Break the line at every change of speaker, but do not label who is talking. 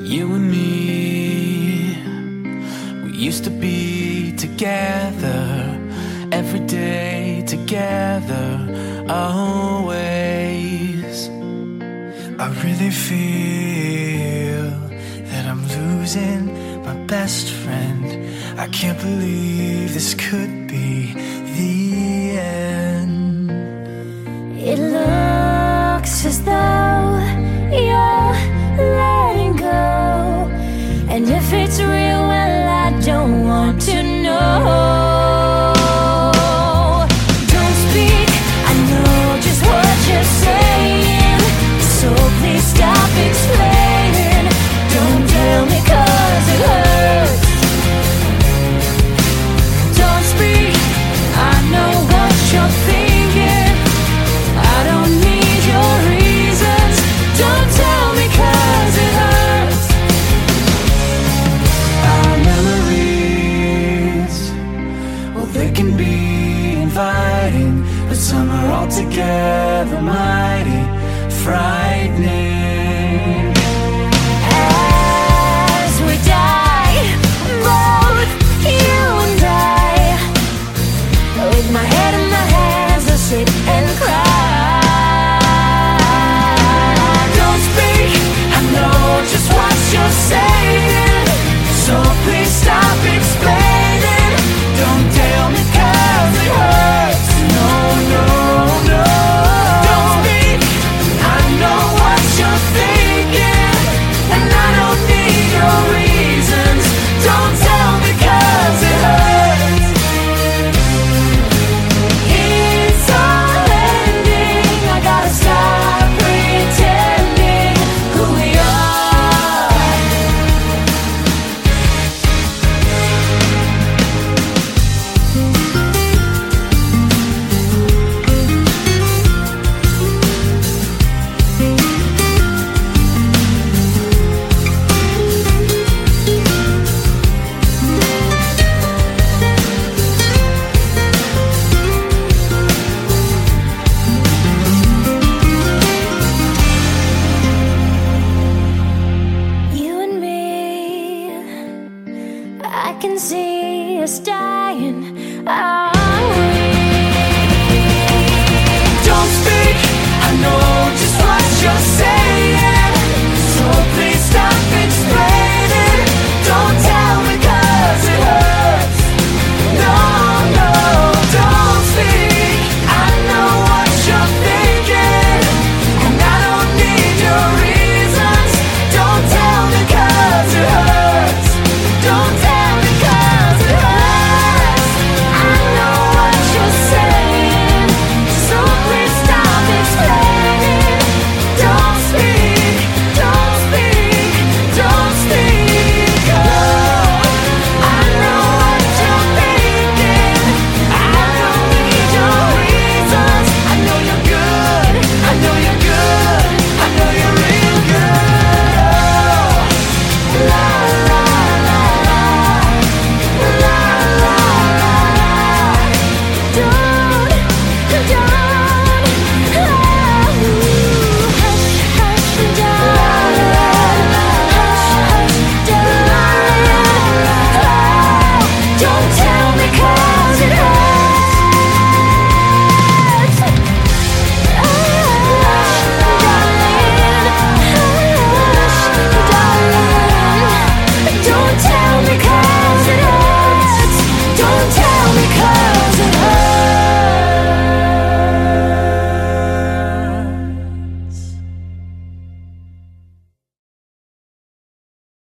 You and me, we used to be together, every day together, always.
I really feel that I'm losing my best friend. I can't believe this could be the end.
It looks as though you're letting go, and if it's real, well, I don't want to know. Don't speak, I know just what you're saying, so please stop explaining. Don't tell me 'cause it hurts. Don't speak, I know what you're thinking, I don't need your reasons. Don't tell me 'cause it hurts.
Our memories, well, they can be inviting, but some are altogether mighty frightening.
As we die, both you and I, with my head in my hands, I'll sit and cry.
Don't speak, I know just what you're saying.